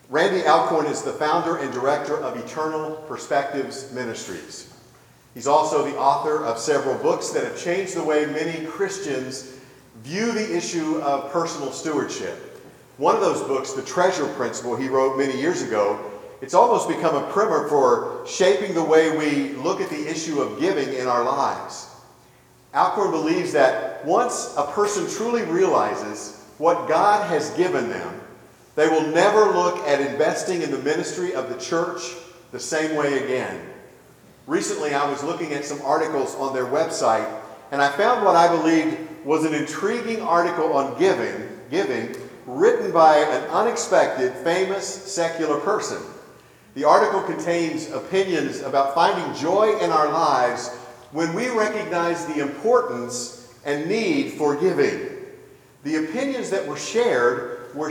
Randy Alcorn is the founder and director of Eternal Perspectives Ministries. He's also the author of several books that have changed the way many Christians view the issue of personal stewardship. One of those books, The Treasure Principle, he wrote many years ago. It's almost become a primer for shaping the way we look at the issue of giving in our lives. Alcorn believes that once a person truly realizes what God has given them, they will never look at investing in the ministry of the church the same way again. Recently, I was looking at some articles on their website, and I found what I believed was an intriguing article on giving written by an unexpected, famous secular person. The article contains opinions about finding joy in our lives when we recognize the importance and need for giving. The opinions that were shared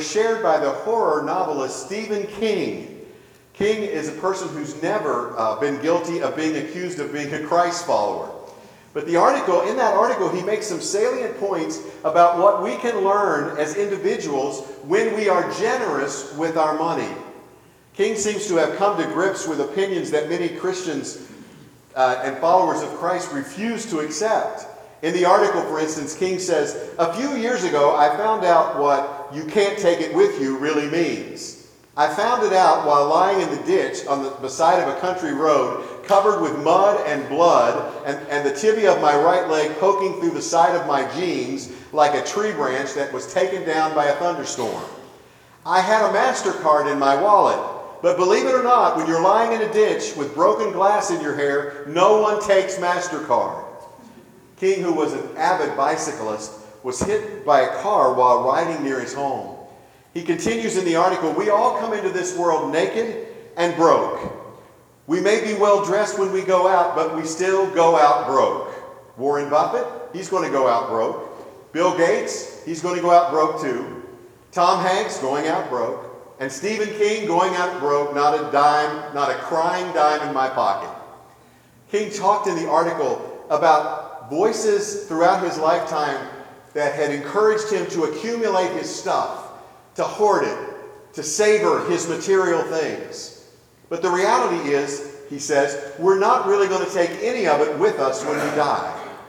by the horror novelist Stephen King. King is a person who's never been guilty of being accused of being a Christ follower. But in that article, he makes some salient points about what we can learn as individuals when we are generous with our money. King seems to have come to grips with opinions that many Christians and followers of Christ refuse to accept. In the article, for instance, King says, "A few years ago, I found out what 'you can't take it with you' really means. I found it out while lying in the ditch on the side of a country road, covered with mud and blood, and the tibia of my right leg poking through the side of my jeans like a tree branch that was taken down by a thunderstorm. I had a MasterCard in my wallet, but believe it or not, when you're lying in a ditch with broken glass in your hair, no one takes MasterCard." King, who was an avid bicyclist, was hit by a car while riding near his home. He continues in the article, "We all come into this world naked and broke. We may be well dressed when we go out, but we still go out broke. Warren Buffett, he's going to go out broke. Bill Gates, he's going to go out broke too. Tom Hanks, going out broke. And Stephen King, going out broke, not a dime, not a crying dime in my pocket." King talked in the article about voices throughout his lifetime that had encouraged him to accumulate his stuff, to hoard it, to savor his material things. But the reality is, he says, we're not really going to take any of it with us when we die.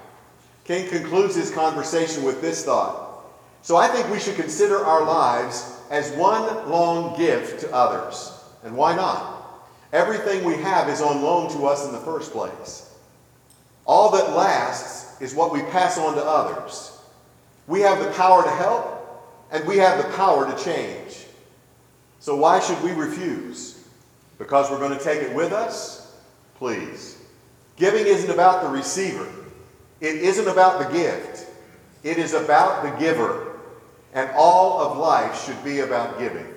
King concludes his conversation with this thought: "So I think we should consider our lives as one long gift to others. And why not? Everything we have is on loan to us in the first place. All that lasts is what we pass on to others. We have the power to help, and we have the power to change. So why should we refuse? Because we're going to take it with us? Please. Giving isn't about the receiver. It isn't about the gift. It is about the giver. And all of life should be about giving."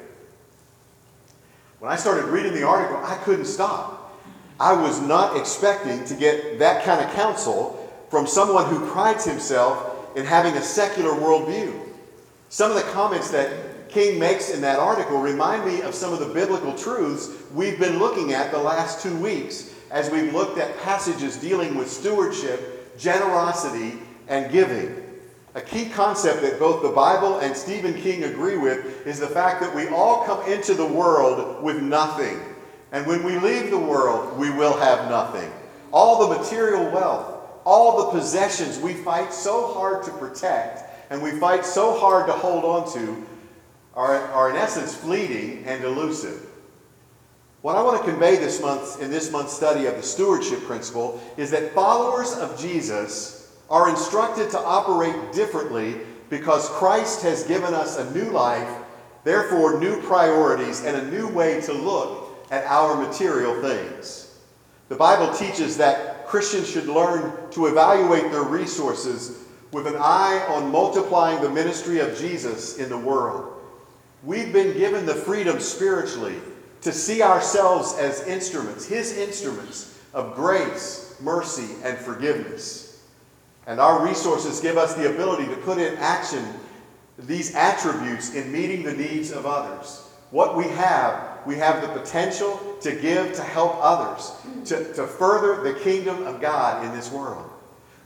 When I started reading the article, I couldn't stop. I was not expecting to get that kind of counsel from someone who prides himself in having a secular worldview. Some of the comments that King makes in that article remind me of some of the biblical truths we've been looking at the last 2 weeks as we've looked at passages dealing with stewardship, generosity, and giving. A key concept that both the Bible and Stephen King agree with is the fact that we all come into the world with nothing. And when we leave the world, we will have nothing. All the material wealth, all the possessions we fight so hard to protect and we fight so hard to hold on to are in essence fleeting and elusive. What I want to convey in this month's study of the stewardship principle is that followers of Jesus are instructed to operate differently because Christ has given us a new life, therefore new priorities, and a new way to look at our material things. The Bible teaches that Christians should learn to evaluate their resources with an eye on multiplying the ministry of Jesus in the world. We've been given the freedom spiritually to see ourselves as instruments, His instruments of grace, mercy, and forgiveness. And our resources give us the ability to put in action these attributes in meeting the needs of others. What we have the potential to give to help others, to further the kingdom of God in this world.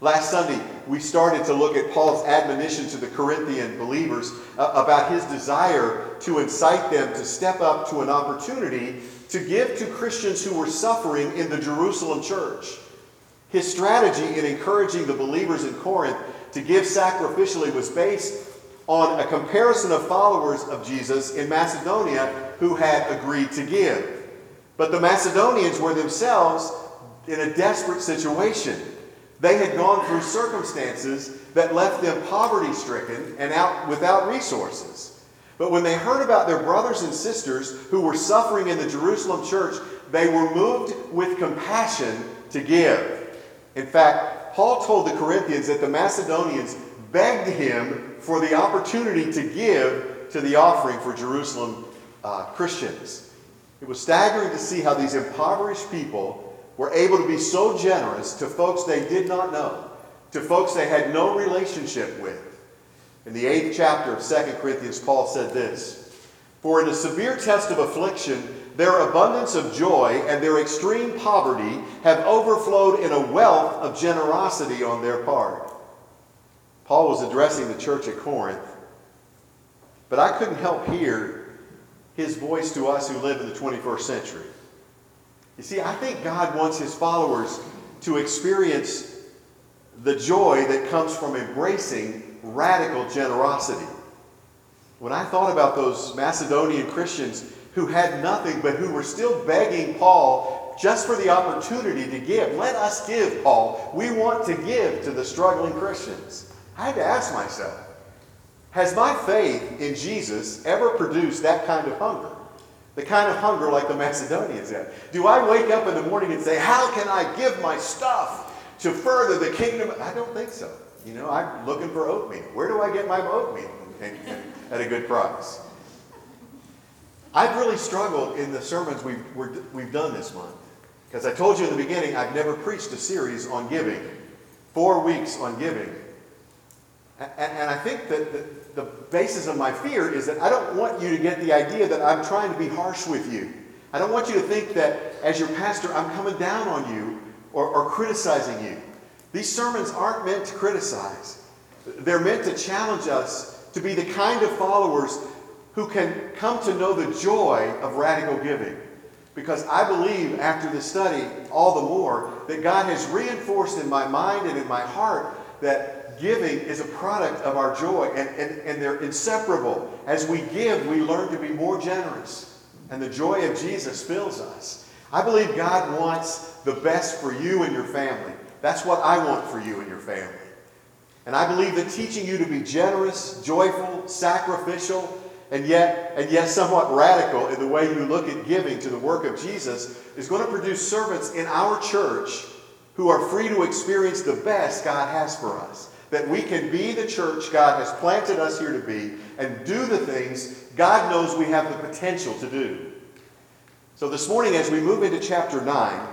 Last Sunday, we started to look at Paul's admonition to the Corinthian believers about his desire to incite them to step up to an opportunity to give to Christians who were suffering in the Jerusalem church. His strategy in encouraging the believers in Corinth to give sacrificially was based on a comparison of followers of Jesus in Macedonia who had agreed to give. But the Macedonians were themselves in a desperate situation. They had gone through circumstances that left them poverty-stricken and without resources. But when they heard about their brothers and sisters who were suffering in the Jerusalem church, they were moved with compassion to give. In fact, Paul told the Corinthians that the Macedonians begged him for the opportunity to give to the offering for Jerusalem Christians. It was staggering to see how these impoverished people were able to be so generous to folks they did not know, to folks they had no relationship with. In the 8th chapter of 2 Corinthians, Paul said this, "For in a severe test of affliction, their abundance of joy and their extreme poverty have overflowed in a wealth of generosity on their part." Paul was addressing the church at Corinth, but I couldn't help hear his voice to us who live in the 21st century. You see, I think God wants his followers to experience the joy that comes from embracing radical generosity. When I thought about those Macedonian Christians who had nothing but who were still begging Paul just for the opportunity to give. Let us give, Paul. We want to give to the struggling Christians. I had to ask myself, has my faith in Jesus ever produced that kind of hunger? The kind of hunger like the Macedonians had. Do I wake up in the morning and say, how can I give my stuff to further the kingdom? I don't think so. You know, I'm looking for oatmeal. Where do I get my oatmeal at a good price? I've really struggled in the sermons we've done this month. Because I told you in the beginning, I've never preached a series on giving. 4 weeks on giving. And I think that the basis of my fear is that I don't want you to get the idea that I'm trying to be harsh with you. I don't want you to think that as your pastor, I'm coming down on you or criticizing you. These sermons aren't meant to criticize. They're meant to challenge us to be the kind of followers who can come to know the joy of radical giving. Because I believe after this study all the more that God has reinforced in my mind and in my heart that giving is a product of our joy, and they're inseparable. As we give, we learn to be more generous, and the joy of Jesus fills us. I believe God wants the best for you and your family. That's what I want for you and your family. And I believe that teaching you to be generous, joyful, sacrificial, and yet somewhat radical in the way you look at giving to the work of Jesus is going to produce servants in our church who are free to experience the best God has for us. That we can be the church God has planted us here to be and do the things God knows we have the potential to do. So this morning, as we move into chapter 9,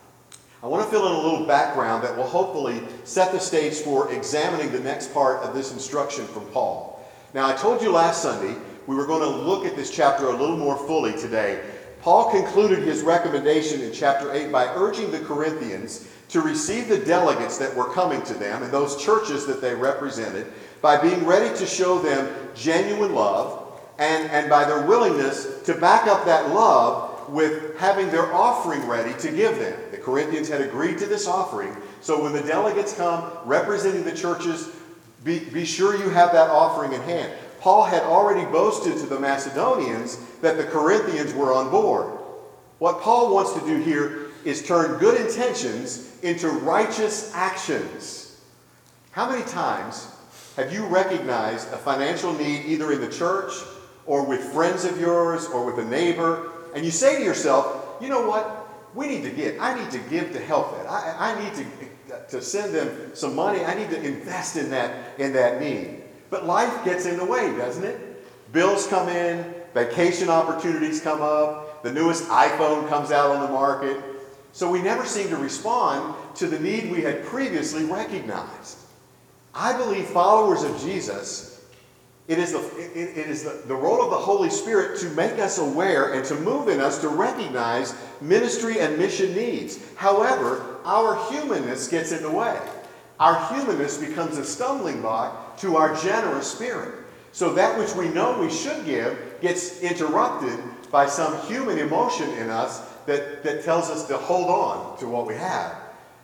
I want to fill in a little background that will hopefully set the stage for examining the next part of this instruction from Paul. Now, I told you last Sunday we were going to look at this chapter a little more fully today. Paul concluded his recommendation in chapter 8 by urging the Corinthians to receive the delegates that were coming to them and those churches that they represented by being ready to show them genuine love and by their willingness to back up that love with having their offering ready to give them. The Corinthians had agreed to this offering, so when the delegates come representing the churches, be sure you have that offering in hand. Paul had already boasted to the Macedonians that the Corinthians were on board. What Paul wants to do here is turn good intentions into righteous actions. How many times have you recognized a financial need either in the church or with friends of yours or with a neighbor, and you say to yourself, you know what, we need to give. I need to give to help that. I need to send them some money. I need to invest in that need. But life gets in the way, doesn't it? Bills come in, vacation opportunities come up, the newest iPhone comes out on the market. So we never seem to respond to the need we had previously recognized. I believe followers of Jesus, it is the role of the Holy Spirit to make us aware and to move in us to recognize ministry and mission needs. However, our humanness gets in the way. Our humanness becomes a stumbling block to our generous spirit. So that which we know we should give gets interrupted by some human emotion in us that tells us to hold on to what we have.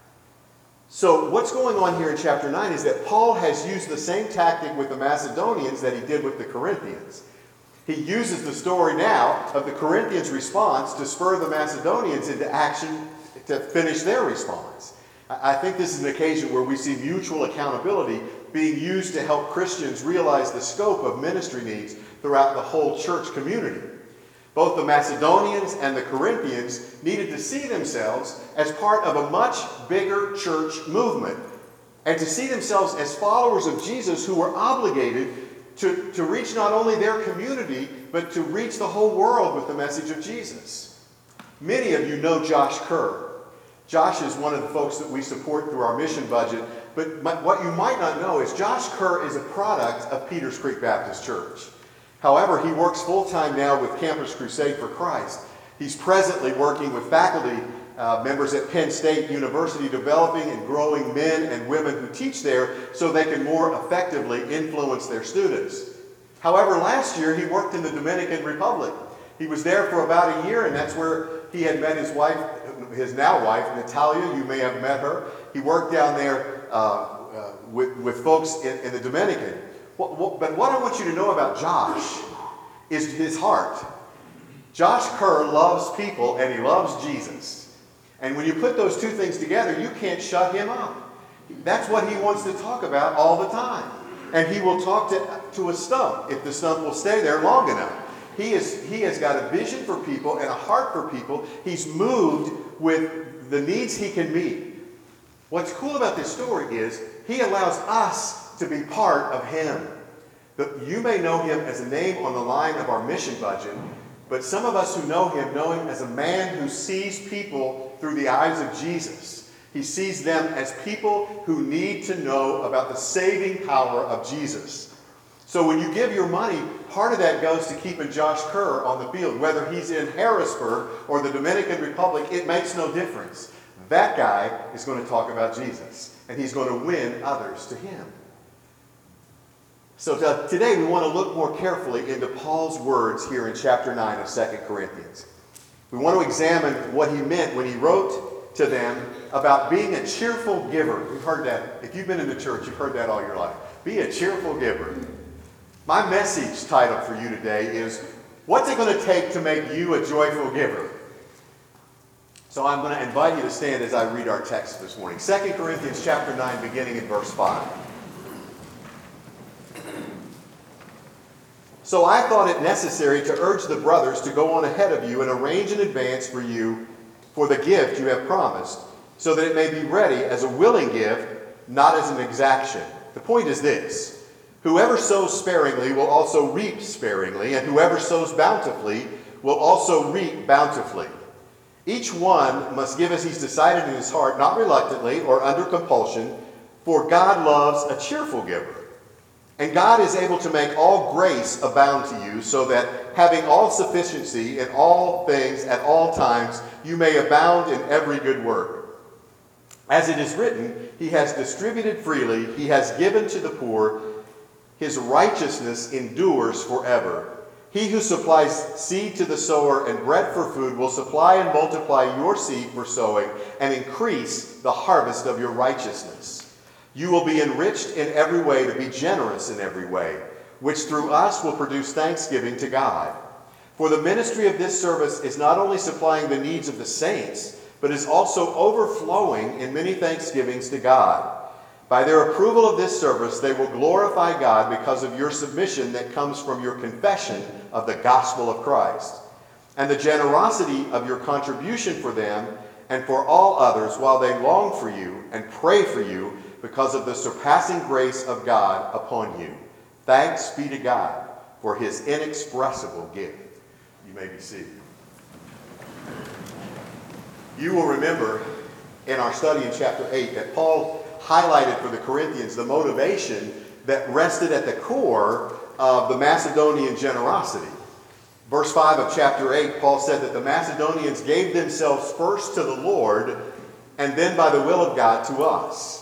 So what's going on here in chapter 9 is that Paul has used the same tactic with the Macedonians that he did with the Corinthians. He uses the story now of the Corinthians' response to spur the Macedonians into action to finish their response. I think this is an occasion where we see mutual accountability being used to help Christians realize the scope of ministry needs throughout the whole church community. Both the Macedonians and the Corinthians needed to see themselves as part of a much bigger church movement and to see themselves as followers of Jesus who were obligated to reach not only their community, but to reach the whole world with the message of Jesus. Many of you know Josh Kerr. Josh is one of the folks that we support through our mission budget, but what you might not know is Josh Kerr is a product of Peters Creek Baptist Church. However, he works full-time now with Campus Crusade for Christ. He's presently working with faculty members at Penn State University, developing and growing men and women who teach there so they can more effectively influence their students. However, last year he worked in the Dominican Republic. He was there for about a year, and that's where he had met his wife, his now wife, Natalia. You may have met her. He worked down there with folks in the Dominican. But what I want you to know about Josh is his heart. Josh Kerr loves people and he loves Jesus. And when you put those two things together, you can't shut him up. That's what he wants to talk about all the time. And he will talk to a stump if the stump will stay there long enough. He has got a vision for people and a heart for people. He's moved with the needs he can meet. What's cool about this story is he allows us to be part of him. You may know him as a name on the line of our mission budget, but some of us who know him as a man who sees people through the eyes of Jesus. He sees them as people who need to know about the saving power of Jesus. So when you give your money, part of that goes to keeping Josh Kerr on the field. Whether he's in Harrisburg or the Dominican Republic, it makes no difference. That guy is going to talk about Jesus, and he's going to win others to him. So today we want to look more carefully into Paul's words here in chapter 9 of 2 Corinthians. We want to examine what he meant when he wrote to them about being a cheerful giver. You've heard that. If you've been in the church, you've heard that all your life. Be a cheerful giver. My message title for you today is, what's it going to take to make you a joyful giver? So I'm going to invite you to stand as I read our text this morning. 2 Corinthians chapter 9, beginning in verse 5. So I thought it necessary to urge the brothers to go on ahead of you and arrange in advance for you for the gift you have promised, so that it may be ready as a willing gift, not as an exaction. The point is this: whoever sows sparingly will also reap sparingly, and whoever sows bountifully will also reap bountifully. Each one must give as he's decided in his heart, not reluctantly or under compulsion, for God loves a cheerful giver. And God is able to make all grace abound to you, so that, having all sufficiency in all things at all times, you may abound in every good work. As it is written, he has distributed freely, he has given to the poor, his righteousness endures forever. He who supplies seed to the sower and bread for food will supply and multiply your seed for sowing and increase the harvest of your righteousness. You will be enriched in every way to be generous in every way, which through us will produce thanksgiving to God. For the ministry of this service is not only supplying the needs of the saints, but is also overflowing in many thanksgivings to God. By their approval of this service, they will glorify God because of your submission that comes from your confession of the gospel of Christ, and the generosity of your contribution for them and for all others, while they long for you and pray for you because of the surpassing grace of God upon you. Thanks be to God for his inexpressible gift. You may be seated. You will remember in our study in chapter 8 that Paul highlighted for the Corinthians the motivation that rested at the core of the Macedonian generosity. Verse 5 of chapter 8, Paul said that the Macedonians gave themselves first to the Lord and then by the will of God to us.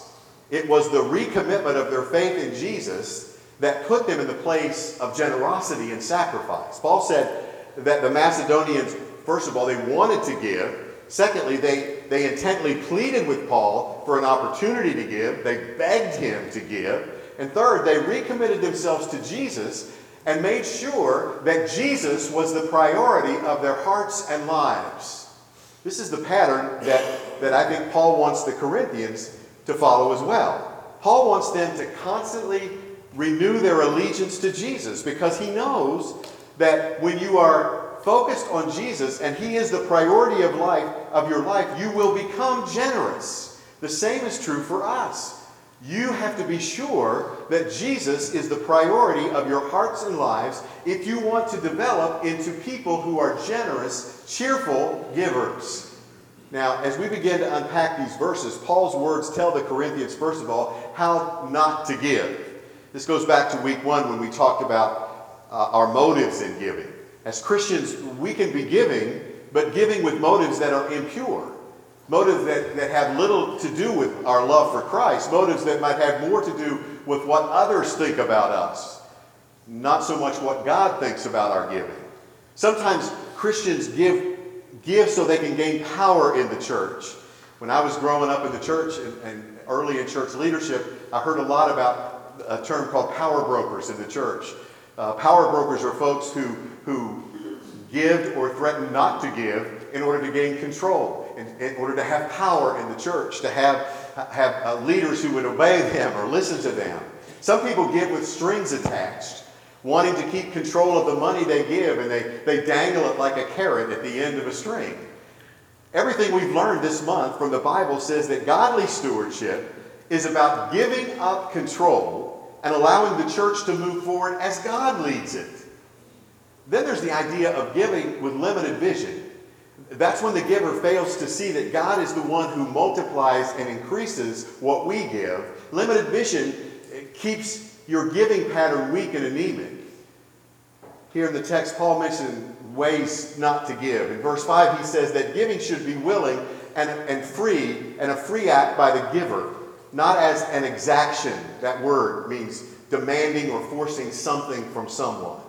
It was the recommitment of their faith in Jesus that put them in the place of generosity and sacrifice. Paul said that the Macedonians, first of all, they wanted to give. Secondly, they intently pleaded with Paul for an opportunity to give. They begged him to give. And third, they recommitted themselves to Jesus and made sure that Jesus was the priority of their hearts and lives. This is the pattern that I think Paul wants the Corinthians to follow as well. Paul wants them to constantly renew their allegiance to Jesus, because he knows that when you are focused on Jesus and he is the priority of your life, you will become generous. The same is true for us. You have to be sure that Jesus is the priority of your hearts and lives if you want to develop into people who are generous, cheerful givers. Now, as we begin to unpack these verses, Paul's words tell the Corinthians, first of all, how not to give. This goes back to week 1 when we talked about our motives in giving. As Christians, we can be giving, but giving with motives that are impure. Motives that have little to do with our love for Christ. Motives that might have more to do with what others think about us. Not so much what God thinks about our giving. Sometimes Christians give so they can gain power in the church. When I was growing up in the church and early in church leadership, I heard a lot about a term called power brokers in the church. Power brokers are folks who give or threaten not to give in order to gain control, in order to have power in the church, to have leaders who would obey them or listen to them. Some people give with strings attached, wanting to keep control of the money they give, and they dangle it like a carrot at the end of a string. Everything we've learned this month from the Bible says that godly stewardship is about giving up control and allowing the church to move forward as God leads it. Then there's the idea of giving with limited vision. That's when the giver fails to see that God is the one who multiplies and increases what we give. Limited vision keeps your giving pattern weak and anemic. Here in the text, Paul mentioned ways not to give. In verse 5, he says that giving should be willing and free, and a free act by the giver, not as an exaction. That word means demanding or forcing something from someone.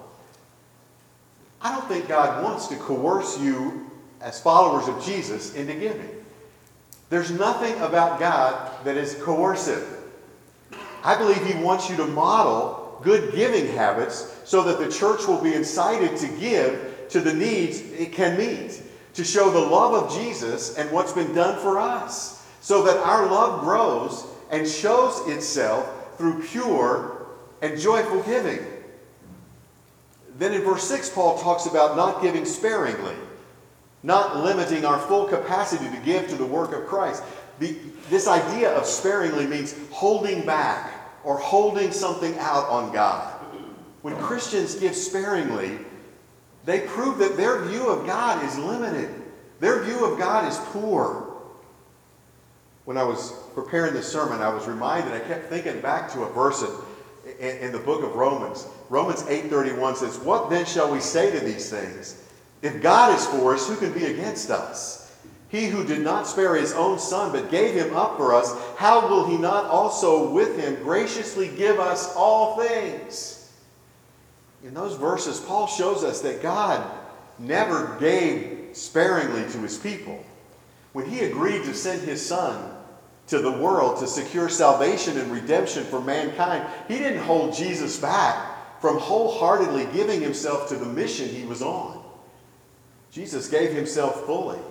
I don't think God wants to coerce you as followers of Jesus into giving. There's nothing about God that is coercive. I believe he wants you to model good giving habits so that the church will be incited to give to the needs it can meet, to show the love of Jesus and what's been done for us, so that our love grows and shows itself through pure and joyful giving. Then in verse 6, Paul talks about not giving sparingly, not limiting our full capacity to give to the work of Christ. This idea of sparingly means holding back or holding something out on God. When Christians give sparingly, they prove that their view of God is limited. Their view of God is poor. When I was preparing this sermon, I was reminded, I kept thinking back to a verse in the book of Romans. Romans 8:31 says, "What then shall we say to these things? If God is for us, who can be against us? He who did not spare his own son, but gave him up for us, how will he not also with him graciously give us all things?" In those verses, Paul shows us that God never gave sparingly to his people. When he agreed to send his son to the world to secure salvation and redemption for mankind, he didn't hold Jesus back from wholeheartedly giving himself to the mission he was on. Jesus gave himself fully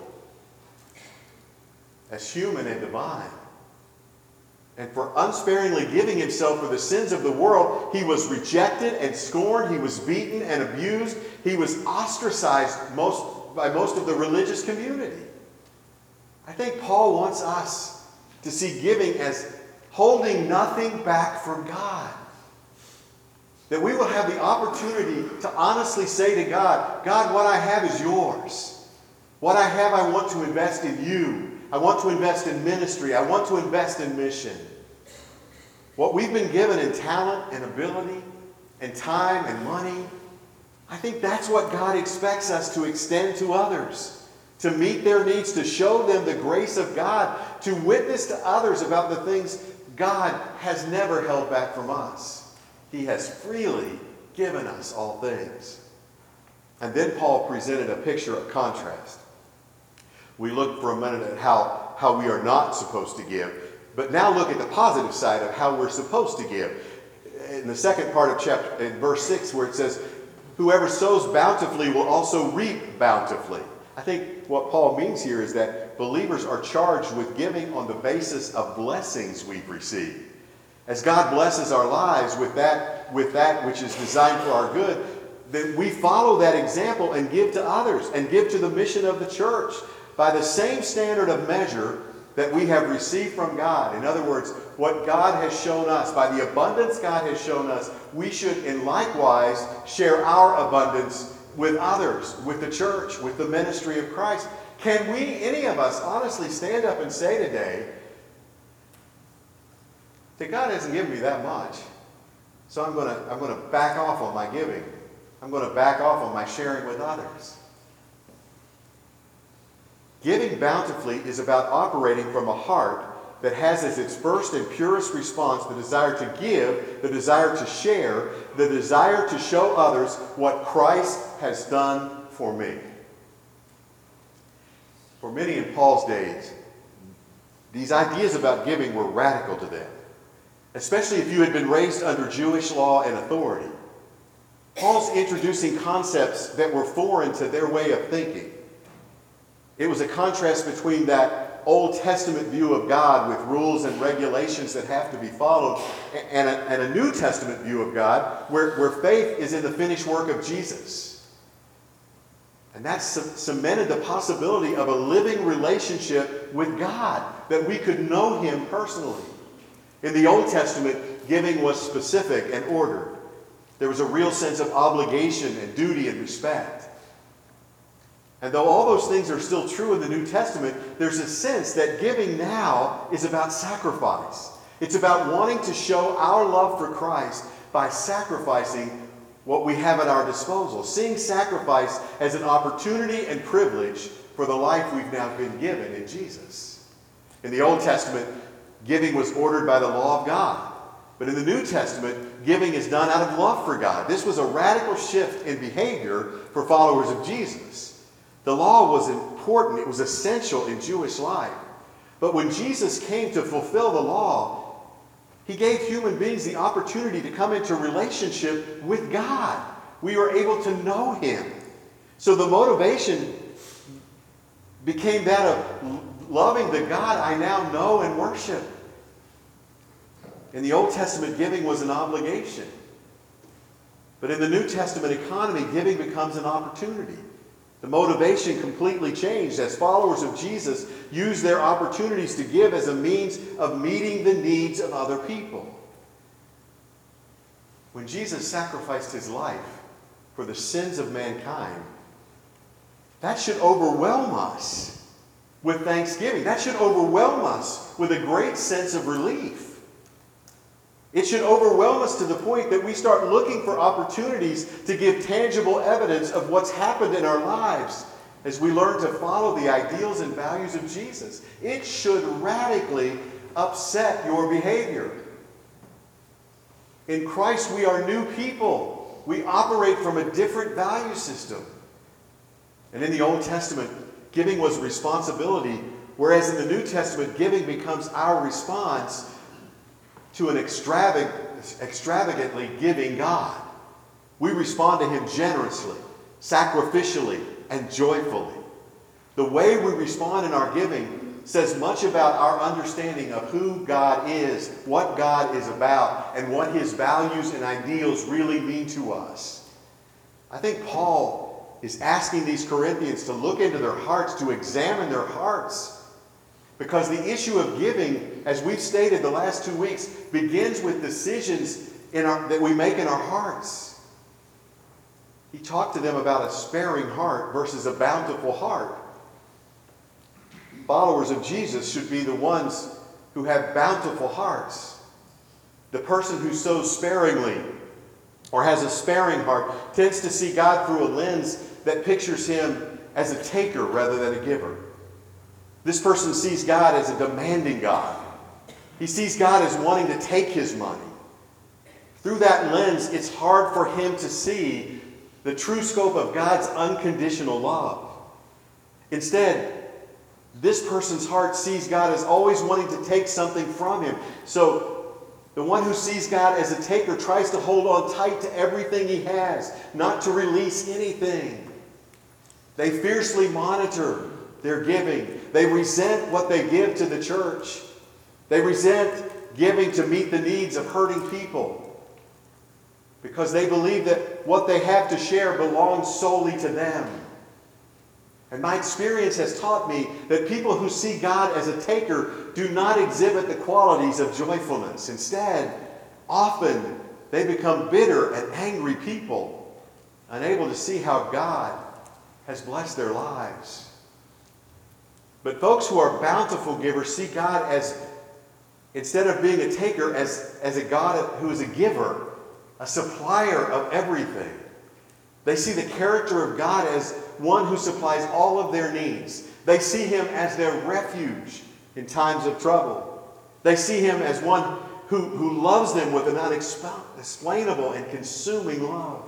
as human and divine. And for unsparingly giving himself for the sins of the world, he was rejected and scorned. He was beaten and abused. He was ostracized by most of the religious community. I think Paul wants us to see giving as holding nothing back from God. That we will have the opportunity to honestly say to God, God, what I have is yours. What I have, I want to invest in you. I want to invest in ministry. I want to invest in mission. What we've been given in talent and ability and time and money, I think that's what God expects us to extend to others, to meet their needs, to show them the grace of God, to witness to others about the things God has never held back from us. He has freely given us all things. And then Paul presented a picture of contrast. We looked for a minute at how we are not supposed to give, but now look at the positive side of how we're supposed to give. In the second part of chapter, in verse 6, where it says, whoever sows bountifully will also reap bountifully. I think what Paul means here is that believers are charged with giving on the basis of blessings we've received. As God blesses our lives with that which is designed for our good, then we follow that example and give to others and give to the mission of the church by the same standard of measure that we have received from God. In other words, what God has shown us, by the abundance God has shown us, we should in likewise share our abundance with others, with the church, with the ministry of Christ. Can we, any of us, honestly stand up and say today that God hasn't given me that much, so I'm going to back off on my giving. I'm going to back off on my sharing with others. Giving bountifully is about operating from a heart that has as its first and purest response the desire to give, the desire to share, the desire to show others what Christ has done for me. For many in Paul's days, these ideas about giving were radical to them, especially if you had been raised under Jewish law and authority. Paul's introducing concepts that were foreign to their way of thinking. It was a contrast between that Old Testament view of God with rules and regulations that have to be followed and a New Testament view of God where faith is in the finished work of Jesus. And that cemented the possibility of a living relationship with God, that we could know Him personally. In the Old Testament, giving was specific and ordered. There was a real sense of obligation and duty and respect. And though all those things are still true in the New Testament, there's a sense that giving now is about sacrifice. It's about wanting to show our love for Christ by sacrificing what we have at our disposal, seeing sacrifice as an opportunity and privilege for the life we've now been given in Jesus. In the Old Testament, giving was ordered by the law of God. But in the New Testament, giving is done out of love for God. This was a radical shift in behavior for followers of Jesus. The law was important. It was essential in Jewish life. But when Jesus came to fulfill the law, He gave human beings the opportunity to come into relationship with God. We were able to know Him. So the motivation became that of loving the God I now know and worship. In the Old Testament, giving was an obligation. But in the New Testament economy, giving becomes an opportunity. The motivation completely changed as followers of Jesus use their opportunities to give as a means of meeting the needs of other people. When Jesus sacrificed His life for the sins of mankind, that should overwhelm us with thanksgiving. That should overwhelm us with a great sense of relief. It should overwhelm us to the point that we start looking for opportunities to give tangible evidence of what's happened in our lives as we learn to follow the ideals and values of Jesus. It should radically upset your behavior. In Christ, we are new people. We operate from a different value system. And in the Old Testament, giving was responsibility, whereas in the New Testament, giving becomes our response to an extravagantly giving God. We respond to Him generously, sacrificially, and joyfully. The way we respond in our giving says much about our understanding of who God is, what God is about, and what His values and ideals really mean to us. I think Paul is asking these Corinthians to look into their hearts, to examine their hearts. Because the issue of giving, as we've stated the last 2 weeks, begins with decisions that we make in our hearts. He talked to them about a sparing heart versus a bountiful heart. Followers of Jesus should be the ones who have bountiful hearts. The person who sows sparingly or has a sparing heart tends to see God through a lens that pictures Him as a taker rather than a giver. This person sees God as a demanding God. He sees God as wanting to take his money. Through that lens, it's hard for him to see the true scope of God's unconditional love. Instead, this person's heart sees God as always wanting to take something from him. So the one who sees God as a taker tries to hold on tight to everything he has, not to release anything. They fiercely monitor their giving. They resent what they give to the church. They resent giving to meet the needs of hurting people because they believe that what they have to share belongs solely to them. And my experience has taught me that people who see God as a taker do not exhibit the qualities of joyfulness. Instead, often they become bitter and angry people, unable to see how God has blessed their lives. But folks who are bountiful givers see God as, instead of being a taker, as a God who is a giver, a supplier of everything. They see the character of God as one who supplies all of their needs. They see him as their refuge in times of trouble. They see him as one who loves them with an unexplainable and consuming love.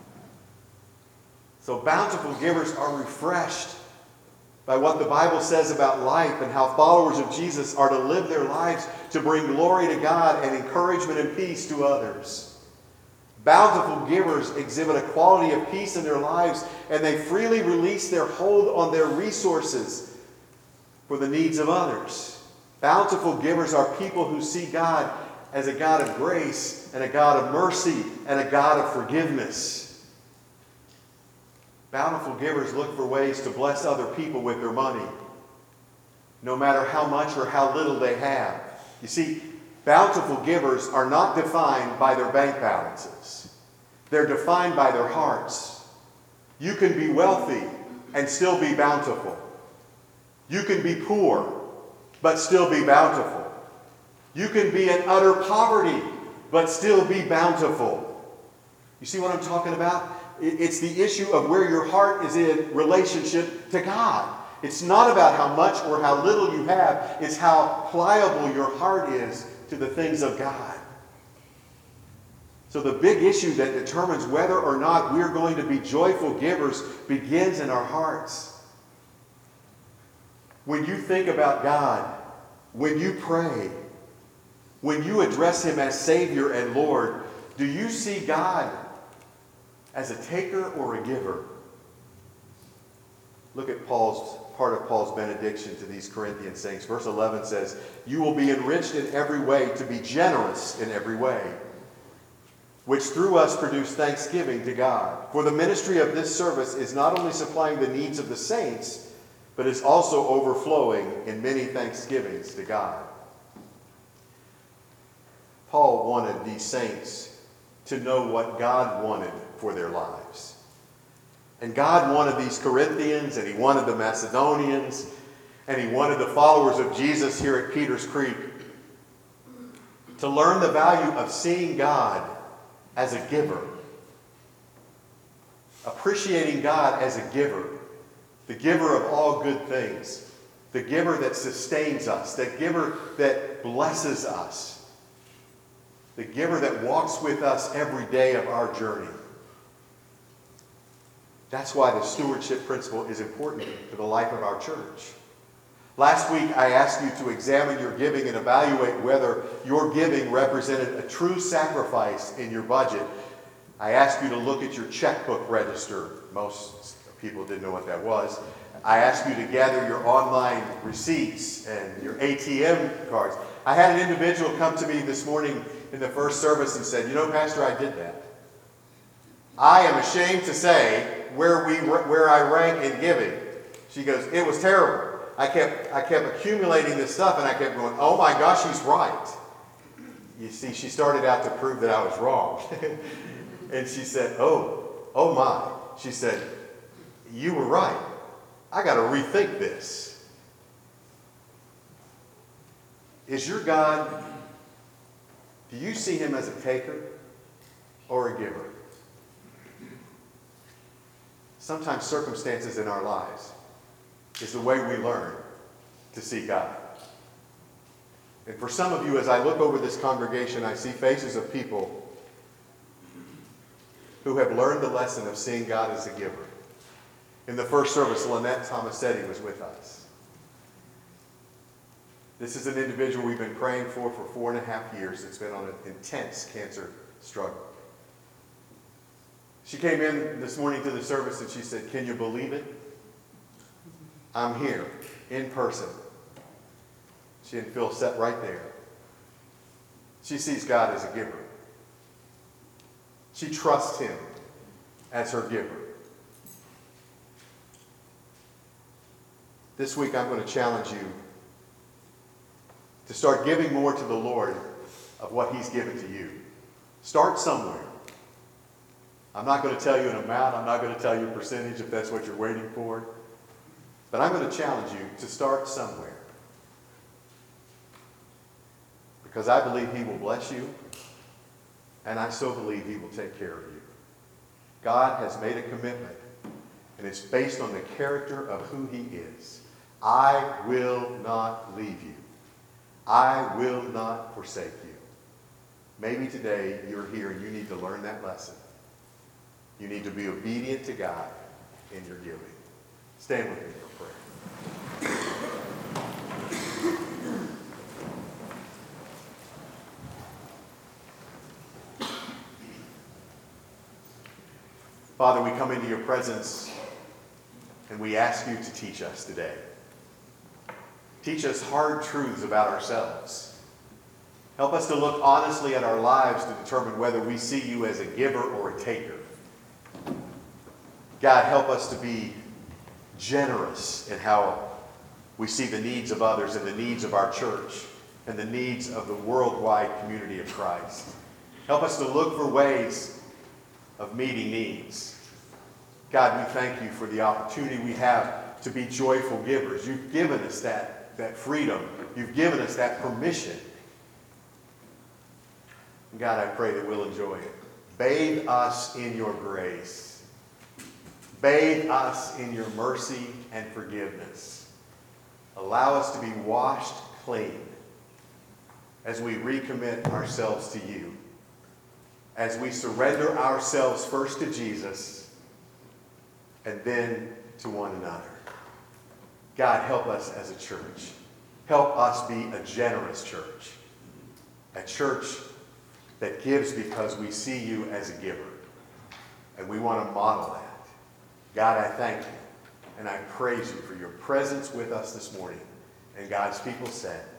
So bountiful givers are refreshed by what the Bible says about life and how followers of Jesus are to live their lives to bring glory to God and encouragement and peace to others. Bountiful givers exhibit a quality of peace in their lives, and they freely release their hold on their resources for the needs of others. Bountiful givers are people who see God as a God of grace and a God of mercy and a God of forgiveness. Bountiful givers look for ways to bless other people with their money, no matter how much or how little they have. You see, bountiful givers are not defined by their bank balances. They're defined by their hearts. You can be wealthy and still be bountiful. You can be poor but still be bountiful. You can be in utter poverty but still be bountiful. You see what I'm talking about? It's the issue of where your heart is in relationship to God. It's not about how much or how little you have. It's how pliable your heart is to the things of God. So the big issue that determines whether or not we're going to be joyful givers begins in our hearts. When you think about God, when you pray, when you address him as Savior and Lord, do you see God as a taker or a giver? Look at part of Paul's benediction to these Corinthian saints. Verse 11 says, "You will be enriched in every way to be generous in every way, which through us produce thanksgiving to God. For the ministry of this service is not only supplying the needs of the saints, but is also overflowing in many thanksgivings to God." Paul wanted these saints to know what God wanted for their lives. And God wanted these Corinthians, and he wanted the Macedonians, and he wanted the followers of Jesus here at Peters Creek to learn the value of seeing God as a giver. Appreciating God as a giver. The giver of all good things. The giver that sustains us. The giver that blesses us. The giver that walks with us every day of our journey. That's why the stewardship principle is important to the life of our church. Last week, I asked you to examine your giving and evaluate whether your giving represented a true sacrifice in your budget. I asked you to look at your checkbook register. Most people didn't know what that was. I asked you to gather your online receipts and your ATM cards. I had an individual come to me this morning in the first service and said, "You know, Pastor, I did that. I am ashamed to say where I rank in giving." She goes, "It was terrible. I kept accumulating this stuff, and I kept going, oh my gosh, he's right." You see, she started out to prove that I was wrong. And she said, oh my. She said, "You were right. I got to rethink this." Is your God, do you see him as a taker or a giver? Sometimes circumstances in our lives is the way we learn to see God. And for some of you, as I look over this congregation, I see faces of people who have learned the lesson of seeing God as a giver. In the first service, Lynette Tomasetti was with us. This is an individual we've been praying for 4.5 years. It's been on an intense cancer struggle. She came in this morning to the service and she said, "Can you believe it? I'm here in person." She and Phil sat right there. She sees God as a giver. She trusts him as her giver. This week I'm going to challenge you to start giving more to the Lord of what he's given to you. Start somewhere. I'm not going to tell you an amount. I'm not going to tell you a percentage if that's what you're waiting for. But I'm going to challenge you to start somewhere. Because I believe he will bless you. And I so believe he will take care of you. God has made a commitment. And it's based on the character of who he is. I will not leave you. I will not forsake you. Maybe today you're here and you need to learn that lesson. You need to be obedient to God in your giving. Stand with me for prayer. Father, we come into your presence and we ask you to teach us today. Teach us hard truths about ourselves. Help us to look honestly at our lives to determine whether we see you as a giver or a taker. God, help us to be generous in how we see the needs of others and the needs of our church and the needs of the worldwide community of Christ. Help us to look for ways of meeting needs. God, we thank you for the opportunity we have to be joyful givers. You've given us that freedom. You've given us that permission. God, I pray that we'll enjoy it. Bathe us in your grace. Bathe us in your mercy and forgiveness. Allow us to be washed clean as we recommit ourselves to you. As we surrender ourselves first to Jesus and then to one another. God, help us as a church. Help us be a generous church. A church that gives because we see you as a giver. And we want to model that. God, I thank you and I praise you for your presence with us this morning. And God's people said,